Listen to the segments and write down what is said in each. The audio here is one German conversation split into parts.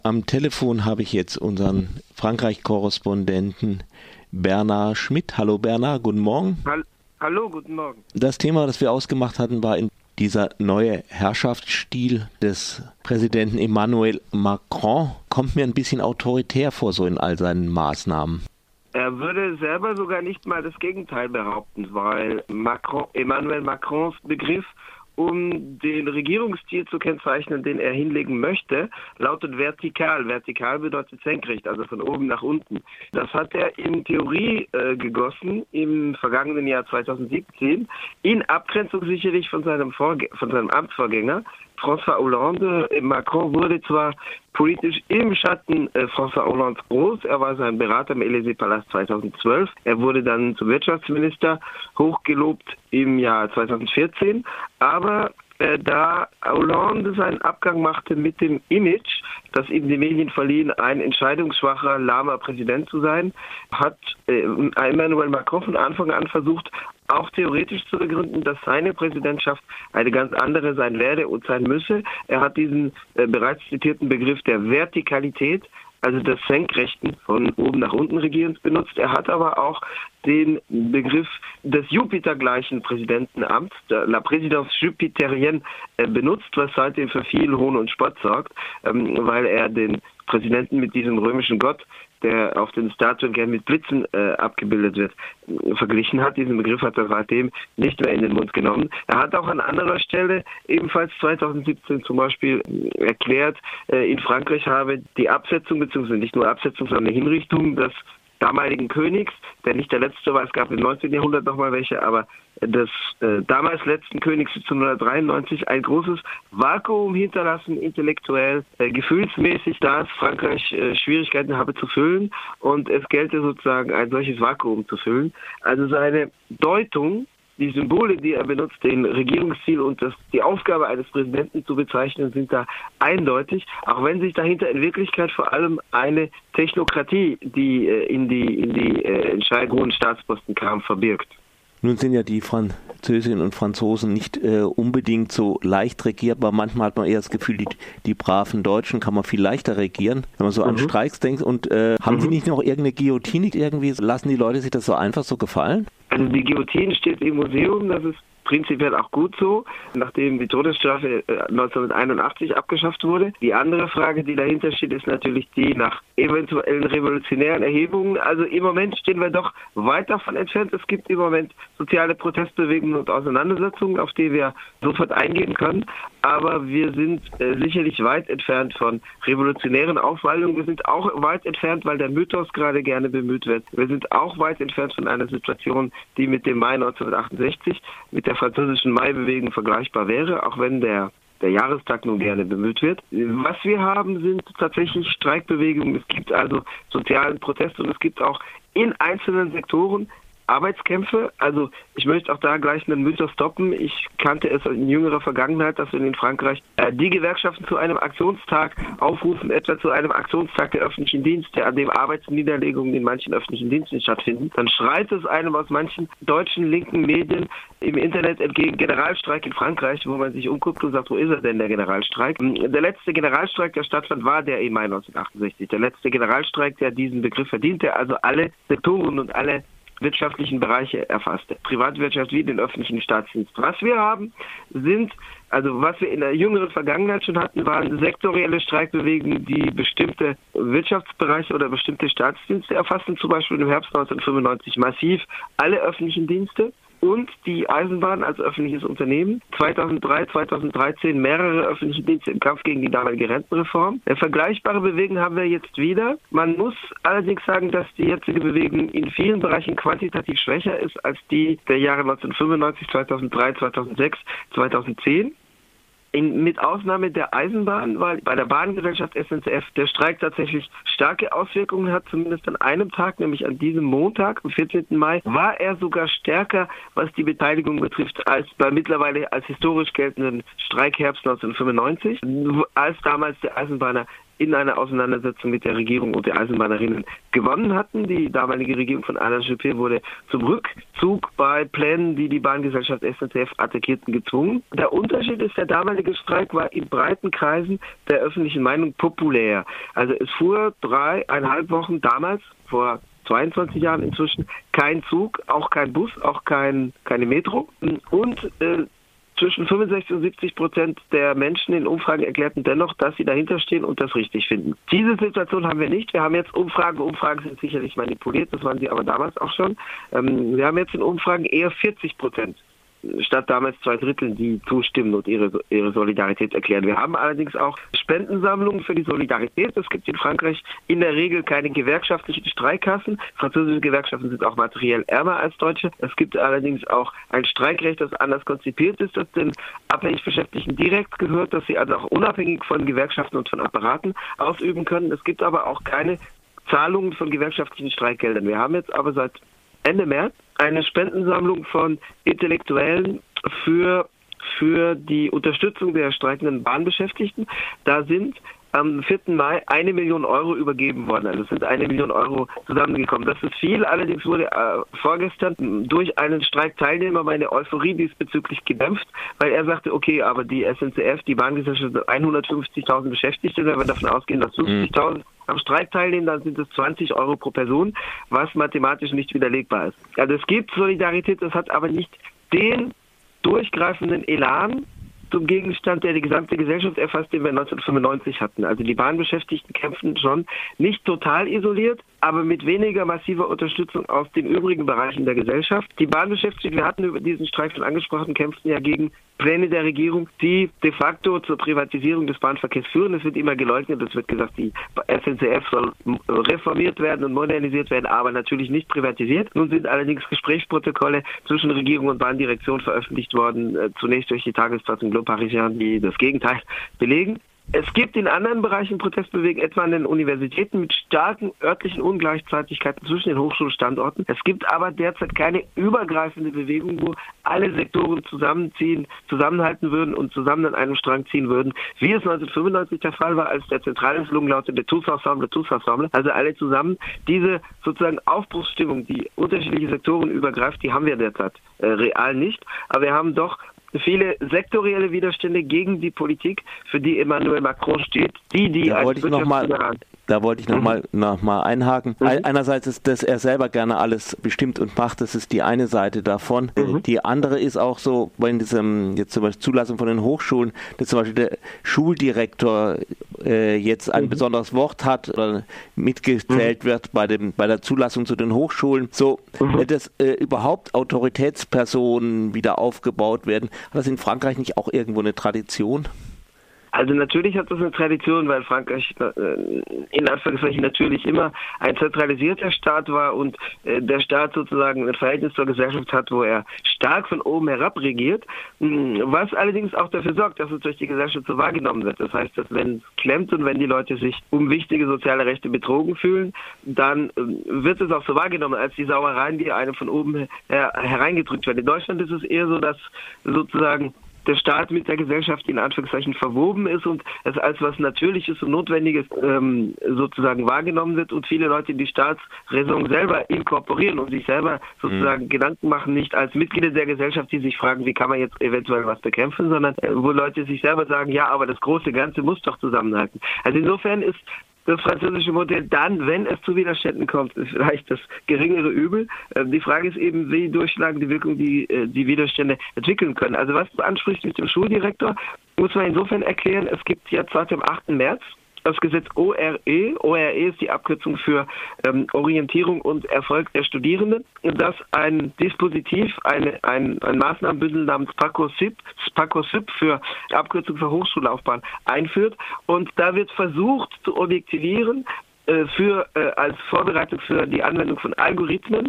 Am Telefon habe ich jetzt unseren Frankreich-Korrespondenten Bernhard Schmidt. Hallo Bernhard, guten Morgen. Hallo, guten Morgen. Das Thema, das wir ausgemacht hatten, war dieser neue Herrschaftsstil des Präsidenten Emmanuel Macron. Kommt mir ein bisschen autoritär vor, so in all seinen Maßnahmen. Er würde selber sogar nicht mal das Gegenteil behaupten, weil Emmanuel Macrons Begriff, um den Regierungsstil zu kennzeichnen, den er hinlegen möchte, lautet vertikal. Vertikal bedeutet senkrecht, also von oben nach unten. Das hat er in Theorie gegossen im vergangenen Jahr 2017, in Abgrenzung sicherlich von seinem Amtsvorgänger, François Hollande. Macron wurde zwar politisch im Schatten François Hollandes groß. Er war sein Berater im Élysée-Palast 2012. Er wurde dann zum Wirtschaftsminister hochgelobt im Jahr 2014. Aber da Hollande seinen Abgang machte mit dem Image, das ihm die Medien verliehen, ein entscheidungsschwacher, lahmer Präsident zu sein, hat Emmanuel Macron von Anfang an versucht, auch theoretisch zu begründen, dass seine Präsidentschaft eine ganz andere sein werde und sein müsse. Er hat diesen bereits zitierten Begriff der Vertikalität, also des Senkrechten, von oben nach unten Regierens benutzt. Er hat aber auch den Begriff des Jupiter-gleichen Präsidentenamts, la présidence jupitérienne, benutzt, was seitdem für viel Hohn und Spott sorgt, weil er den Präsidenten mit diesem römischen Gott, der auf den Statuen gern mit Blitzen abgebildet wird, verglichen hat. Diesen Begriff hat er seitdem nicht mehr in den Mund genommen. Er hat auch an anderer Stelle, ebenfalls 2017 zum Beispiel, erklärt, in Frankreich habe die Absetzung, beziehungsweise nicht nur Absetzung, sondern Hinrichtung des damaligen Königs, der nicht der letzte war, es gab im 19. Jahrhundert nochmal welche, aber des damals letzten Königs 1793 ein großes Vakuum hinterlassen, intellektuell, gefühlsmäßig, da es Frankreich Schwierigkeiten habe zu füllen und es gelte sozusagen ein solches Vakuum zu füllen. Also seine Deutung, die Symbole, die er benutzt, den Regierungsziel und die Aufgabe eines Präsidenten zu bezeichnen, sind da eindeutig, auch wenn sich dahinter in Wirklichkeit vor allem eine Technokratie, die in die hohen Staatsposten kam, verbirgt. Nun sind ja die Französinnen und Franzosen nicht unbedingt so leicht regierbar. Manchmal hat man eher das Gefühl, die braven Deutschen kann man viel leichter regieren, wenn man so an Streiks denkt. Und haben Sie nicht noch irgendeine Guillotine irgendwie? Lassen die Leute sich das so einfach so gefallen? Also die Guillotine steht im Museum, das ist prinzipiell auch gut so, nachdem die Todesstrafe 1981 abgeschafft wurde. Die andere Frage, die dahinter steht, ist natürlich die nach eventuellen revolutionären Erhebungen. Also im Moment stehen wir doch weit davon entfernt. Es gibt im Moment soziale Protestbewegungen und Auseinandersetzungen, auf die wir sofort eingehen können. Aber wir sind sicherlich weit entfernt von revolutionären Aufwallungen. Wir sind auch weit entfernt, weil der Mythos gerade gerne bemüht wird. Wir sind auch weit entfernt von einer Situation, die mit dem Mai 1968, mit der französischen Mai-Bewegung vergleichbar wäre, auch wenn der Jahrestag nun gerne bemüht wird. Was wir haben, sind tatsächlich Streikbewegungen. Es gibt also sozialen Protest und es gibt auch in einzelnen Sektoren Arbeitskämpfe. Also ich möchte auch da gleich einen Mythos stoppen. Ich kannte es in jüngerer Vergangenheit, dass in Frankreich die Gewerkschaften zu einem Aktionstag aufrufen, etwa zu einem Aktionstag der öffentlichen Dienste, an dem Arbeitsniederlegungen in manchen öffentlichen Diensten stattfinden. Dann schreit es einem aus manchen deutschen linken Medien im Internet entgegen, Generalstreik in Frankreich, wo man sich umguckt und sagt, wo ist er denn, der Generalstreik? Der letzte Generalstreik, der stattfand, war der im Mai 1968. Der letzte Generalstreik, der diesen Begriff verdiente, also alle Sektoren und alle wirtschaftlichen Bereiche erfasste. Privatwirtschaft wie den öffentlichen Staatsdienst. Was wir haben, was wir in der jüngeren Vergangenheit schon hatten, waren sektorielle Streikbewegungen, die bestimmte Wirtschaftsbereiche oder bestimmte Staatsdienste erfassten, zum Beispiel im Herbst 1995 massiv alle öffentlichen Dienste und die Eisenbahn als öffentliches Unternehmen. 2003, 2013 mehrere öffentliche Dienste im Kampf gegen die damalige Rentenreform. Eine vergleichbare Bewegung haben wir jetzt wieder. Man muss allerdings sagen, dass die jetzige Bewegung in vielen Bereichen quantitativ schwächer ist als die der Jahre 1995, 2003, 2006, 2010. Mit Ausnahme der Eisenbahn, weil bei der Bahngesellschaft SNCF der Streik tatsächlich starke Auswirkungen hat, zumindest an einem Tag, nämlich an diesem Montag, am 14. Mai, war er sogar stärker, was die Beteiligung betrifft, als bei mittlerweile als historisch geltenden Streikherbst 1995, als damals der Eisenbahner in einer Auseinandersetzung mit der Regierung und der Eisenbahnerinnen gewonnen hatten. Die damalige Regierung von Alain Juppé wurde zum Rückzug bei Plänen, die die Bahngesellschaft SNCF attackierten, gezwungen. Der Unterschied ist, der damalige Streik war in breiten Kreisen der öffentlichen Meinung populär. Also es fuhr 3,5 Wochen damals, vor 22 Jahren inzwischen, kein Zug, auch kein Bus, auch keine Metro. Und zwischen 65 und 70% der Menschen in Umfragen erklärten dennoch, dass sie dahinter stehen und das richtig finden. Diese Situation haben wir nicht. Wir haben jetzt Umfragen. Umfragen sind sicherlich manipuliert, das waren sie aber damals auch schon. Wir haben jetzt in Umfragen eher 40%. Statt damals 2/3, die zustimmen und ihre Solidarität erklären. Wir haben allerdings auch Spendensammlungen für die Solidarität. Es gibt in Frankreich in der Regel keine gewerkschaftlichen Streikkassen. Französische Gewerkschaften sind auch materiell ärmer als deutsche. Es gibt allerdings auch ein Streikrecht, das anders konzipiert ist, das den abhängig Beschäftigten direkt gehört, dass sie also auch unabhängig von Gewerkschaften und von Apparaten ausüben können. Es gibt aber auch keine Zahlungen von gewerkschaftlichen Streikgeldern. Wir haben jetzt aber seit Ende März eine Spendensammlung von Intellektuellen für die Unterstützung der streikenden Bahnbeschäftigten. Da sind am 4. Mai 1 Million Euro übergeben worden. Also es sind 1 Million Euro zusammengekommen. Das ist viel. Allerdings wurde vorgestern durch einen Streikteilnehmer meine Euphorie diesbezüglich gedämpft, weil er sagte, okay, aber die SNCF, die Bahngesellschaft, 150.000 Beschäftigte, wenn wir davon ausgehen, dass 50.000 am Streik teilnehmen, dann sind es 20 Euro pro Person, was mathematisch nicht widerlegbar ist. Also es gibt Solidarität, das hat aber nicht den durchgreifenden Elan zum Gegenstand, der die gesamte Gesellschaft erfasst, den wir 1995 hatten. Also die Bahnbeschäftigten kämpfen schon nicht total isoliert, aber mit weniger massiver Unterstützung aus den übrigen Bereichen der Gesellschaft. Die Bahnbeschäftigten, wir hatten über diesen Streik schon angesprochen, kämpften ja gegen Pläne der Regierung, die de facto zur Privatisierung des Bahnverkehrs führen. Es wird immer geleugnet, es wird gesagt, die SNCF soll reformiert werden und modernisiert werden, aber natürlich nicht privatisiert. Nun sind allerdings Gesprächsprotokolle zwischen Regierung und Bahndirektion veröffentlicht worden, zunächst durch die Tageszeitung Le Parisien, die das Gegenteil belegen. Es gibt in anderen Bereichen Protestbewegungen, etwa an den Universitäten, mit starken örtlichen Ungleichzeitigkeiten zwischen den Hochschulstandorten. Es gibt aber derzeit keine übergreifende Bewegung, wo alle Sektoren zusammenhalten würden und zusammen an einem Strang ziehen würden, wie es 1995 der Fall war, als der zentrale Slogan lautete Tous ensemble, also alle zusammen. Diese sozusagen Aufbruchsstimmung, die unterschiedliche Sektoren übergreift, die haben wir derzeit real nicht, aber wir haben doch viele sektorielle Widerstände gegen die Politik, für die Emmanuel Macron steht, Da wollte ich noch mal einhaken. Einerseits ist, dass er selber gerne alles bestimmt und macht, das ist die eine Seite davon. Die andere ist auch so, bei diesem jetzt zum Beispiel Zulassung von den Hochschulen, dass zum Beispiel der Schuldirektor jetzt ein besonderes Wort hat oder mitgezählt wird bei der Zulassung zu den Hochschulen. So, dass überhaupt Autoritätspersonen wieder aufgebaut werden. Hat das in Frankreich nicht auch irgendwo eine Tradition? Also natürlich hat das eine Tradition, weil Frankreich in Anführungszeichen natürlich immer ein zentralisierter Staat war und der Staat sozusagen ein Verhältnis zur Gesellschaft hat, wo er stark von oben herab regiert, was allerdings auch dafür sorgt, dass es durch die Gesellschaft so wahrgenommen wird. Das heißt, dass wenn es klemmt und wenn die Leute sich um wichtige soziale Rechte betrogen fühlen, dann wird es auch so wahrgenommen als die Sauereien, die einem von oben hereingedrückt werden. In Deutschland ist es eher so, dass sozusagen der Staat mit der Gesellschaft in Anführungszeichen verwoben ist und es als was Natürliches und Notwendiges sozusagen wahrgenommen wird und viele Leute die Staatsräson selber inkorporieren und sich selber sozusagen Gedanken machen, nicht als Mitglieder der Gesellschaft, die sich fragen, wie kann man jetzt eventuell was bekämpfen, sondern wo Leute sich selber sagen, ja, aber das große Ganze muss doch zusammenhalten. Also insofern ist das französische Modell dann, wenn es zu Widerständen kommt, ist vielleicht das geringere Übel. Die Frage ist eben, wie durchschlagend die Wirkung die Widerstände entwickeln können. Also was du ansprichst mit dem Schuldirektor, muss man insofern erklären, es gibt jetzt seit dem 8. März das Gesetz ORE. ORE ist die Abkürzung für Orientierung und Erfolg der Studierenden, das ein Dispositiv, ein Maßnahmenbündel namens SPACOSYP für Abkürzung für Hochschullaufbahn einführt. Und da wird versucht zu objektivieren, als Vorbereitung für die Anwendung von Algorithmen,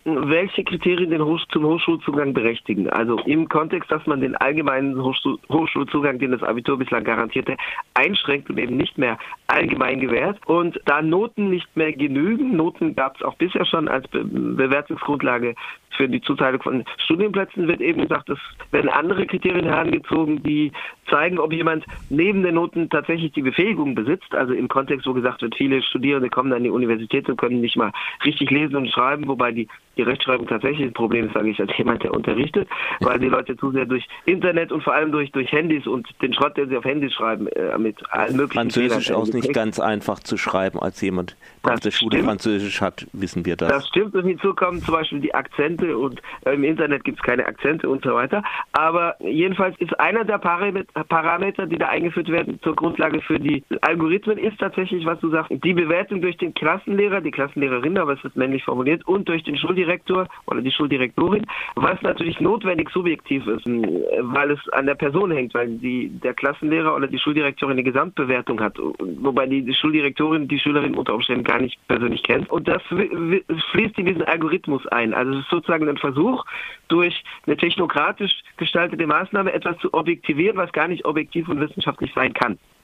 welche Kriterien zum Hochschulzugang berechtigen. Also im Kontext, dass man den allgemeinen Hochschulzugang, den das Abitur bislang garantierte, einschränkt und eben nicht mehr allgemein gewährt. Und da Noten nicht mehr genügen, Noten gab es auch bisher schon als Bewertungsgrundlage für die Zuteilung von Studienplätzen, wird eben gesagt, es werden andere Kriterien herangezogen, die zeigen, ob jemand neben den Noten tatsächlich die Befähigung besitzt. Also im Kontext, wo gesagt wird, viele Studierende kommen an die Universität und können nicht mal richtig lesen und schreiben, wobei die Rechtschreibung tatsächlich ein Problem ist, sage ich als jemand, der unterrichtet, weil die Leute zu sehr durch Internet und vor allem durch Handys und den Schrott, den sie auf Handys schreiben, mit allen möglichen Französisch auch nicht ganz einfach zu schreiben als jemand, der auf der Schule Französisch hat, wissen wir das. Das stimmt, und hinzu kommen zum Beispiel die Akzente und im Internet gibt es keine Akzente und so weiter. Aber jedenfalls ist einer der Parameter, die da eingeführt werden zur Grundlage für die Algorithmen, ist tatsächlich, was du sagst, die Bewertung durch den Klassenlehrer, die Klassenlehrerin, aber es wird männlich formuliert, und durch den Schuldirektor oder die Schuldirektorin, was natürlich notwendig subjektiv ist, weil es an der Person hängt, weil der Klassenlehrer oder die Schuldirektorin eine Gesamtbewertung hat, wobei die Schuldirektorin die Schülerin unter Umständen gar nicht persönlich kennt. Und das fließt in diesen Algorithmus ein. Also es ist sozusagen ein Versuch, durch eine technokratisch gestaltete Maßnahme etwas zu objektivieren, was gar nicht objektiv und wissenschaftlich sein kann.